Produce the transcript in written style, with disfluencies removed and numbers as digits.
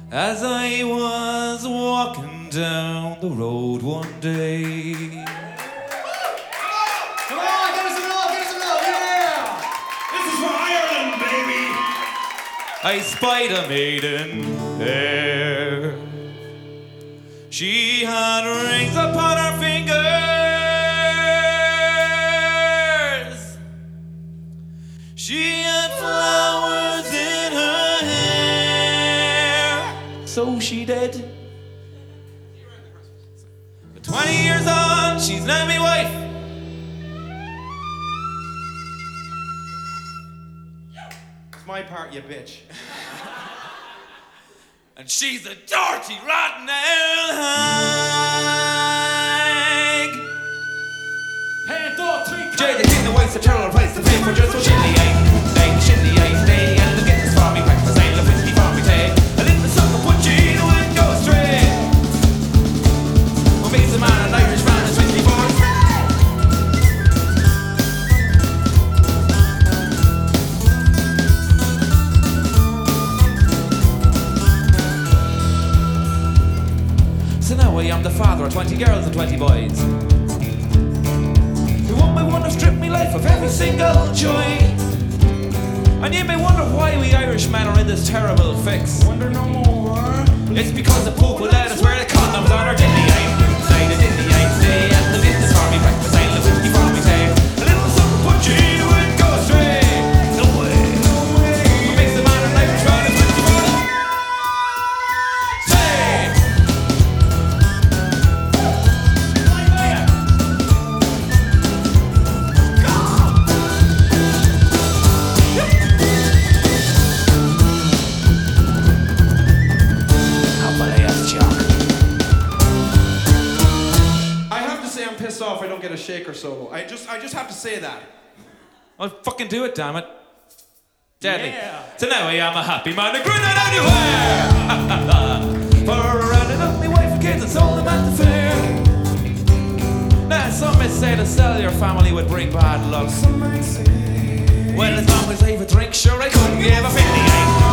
As I was walking down the road one day. Come on, give us a love, yeah! This is for Ireland, baby! I spied a maiden there. She had rings upon her fingers. She had flowers in her hair. So she did. But 20 years on, she's now my wife. It's my part, you bitch. And she's a dirty, rotten old hag. Jay, the king, the waste of terrible price to pay for just so shitty ain't. Shitty ain't day. And look at this for me breakfast, ain't a whiskey for me tea. A little sucker put you in and go straight. What makes a man an Irish man is whiskey for us. So now I am the father of 20 girls and 20 boys. Who one by one have stripped me life of every single joy. And you may wonder why we Irishmen are in this terrible fix. Wonder no more. It's because the Pope will let us wear the condoms on our dilly aim. Say the dilly aim, stay at the business for me breakfast, ain't the whiskey for me tea. A little something put you in and go straight. No way, no way. What makes the man an Irish man is whiskey for me. Say. I have to say I'm pissed off I don't get a shaker solo. I just have to say that. I'll fucking do it, damn it. Deadly. Yeah. So now I am a happy man and grinning anywhere. For I rounded up my wife and kids and sold them at the fair. Now some may say to sell your family would bring bad luck. Some might say. Well, as long as I have a drink, sure I couldn't give a 58.